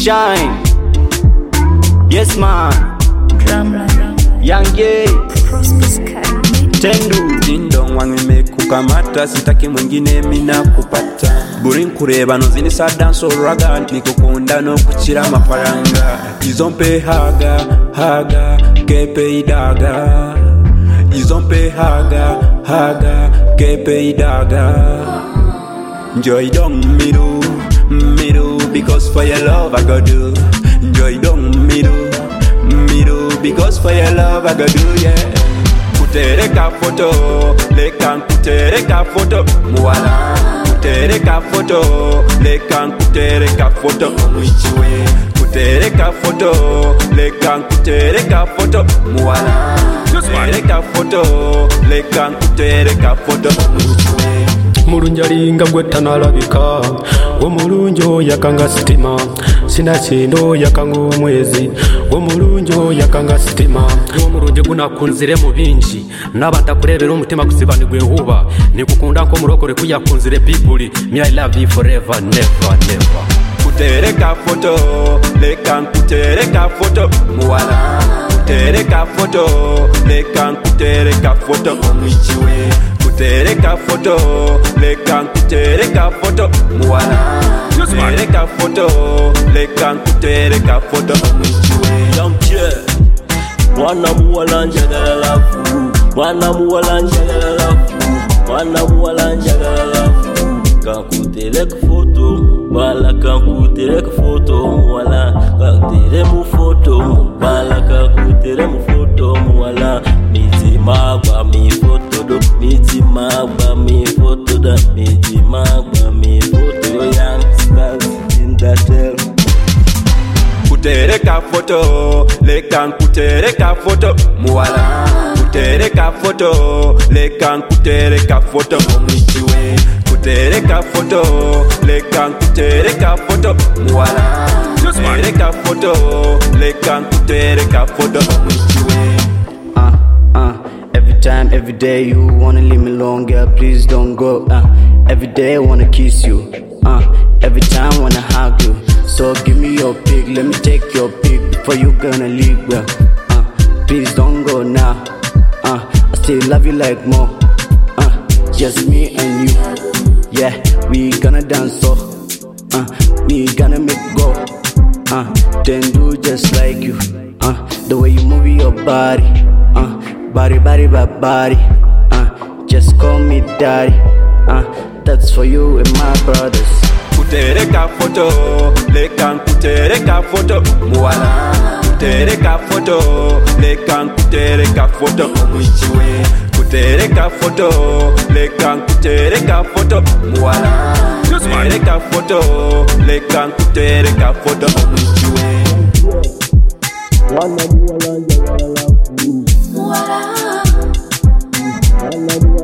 Shine. Yes man. Young Gay. Tendu. Dindong wangimekukamata, sitaki mwingine mina kupata. Buri nkureba nozini sadanso raga, nikukunda no kuchira amafaranga. Izompe haga, kepe idaga. Izompe haga, kepe idaga. Joy dong middle, because for your love I go do. Joy dong middle, because for your love I go do, yeah. Kutereka photo, lekan kutereka photo, muala. Kutereka photo, lekan kutereka photo, mwichiwe. Kutereka photo, lekan kutereka photo, muala. Kutereka photo, lekan kutereka photo, mwichiwe. Mulunjalinga gwetanalabika, omulunjo yakanga sitima, sina chindo yakanga omwezi, omulunjo yakanga sitima. Omulunjo gunakunzire mu bingi, n'abatakurebera omutima gusibanirwe huba, nikukunda nko murokore kuyakunzire Bibuli, me I love you forever, never. Kutereka photo, lekan kutereka photo, muala. Kutereka photo, lekan kutereka photo, omwichiwe. Kutereka photo, lekan kutereka photo, muala. Kutereka photo, lekan kutereka photo, mwichiwe. Damche, mwana muwala njagala lafu, mwana muwala njagala lafu, mwana muwala njagala lafu. Kankutereka photo, bala kankutereka photo, muwala. Kankutere mu photo, bala kankutere mu photo, muwala. Mizimagwa mi photo do, mizimagwa mi photo da, mizimagwa mi photo yo young stars in that hell. Kutereka photo, lekan kutereka photo, muala. Kutereka photo, lekan kutereka photo, mwichiwe. Kutereka photo, lekan kutereka photo, muala. Kutereka photo, lekan kutereka photo, mwichiwe. Every time, every day you wanna leave me alone, girl, please don't go. Every day I wanna kiss you. Every time I wanna hug you. So give me your pick, let me take your pick before you gonna leave, girl. Please don't go now. I still love you like more. Just me and you. Yeah, we gonna dance so. We gonna make go. Then do just like you. The way you move your body. Body. Just call me daddy. That's for you and my brothers. Kutereka photo, lekan kutereka photo, muala. Kutereka photo, lekan kutereka photo, mwichiwe. Kutereka photo, lekan kutereka photo, muala. Kutereka photo, lekan kutereka photo, mwichiwe. Wana muwala njagala lafu, muala.